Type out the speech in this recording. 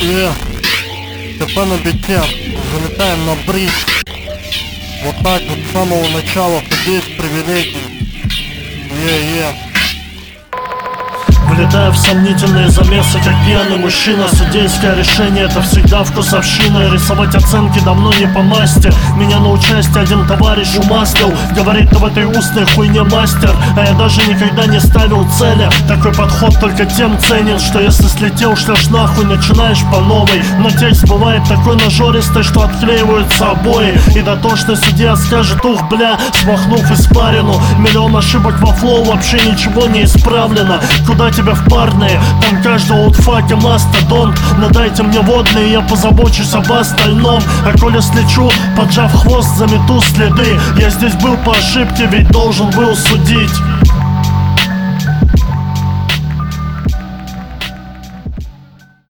ТП на бите, залетаем на бриз. Вот так вот с самого начала ходить привилегии. Влетая в сомнительные замесы, как пьяный мужчина. Судейское решение — это всегда вкусовщина. Рисовать оценки давно не по масти. Меня на участие один товарищ умаслил. Говорит, ты в этой устной хуйне мастер. А я даже никогда не ставил цели. Такой подход только тем ценен, что если слетел, шлешь нахуй, начинаешь по новой. Но текст бывает такой нажористый, что отклеиваются обои. И дотошный судья скажет: ух, бля, смахнув испарину. Миллион ошибок во флоу, вообще ничего не исправлено. Куда тебя в парные, там каждый олдфаке мастодонт. Но дайте мне водные, я позабочусь об остальном. А коли слечу, поджав хвост, замету следы. Я здесь был по ошибке, ведь должен был судить.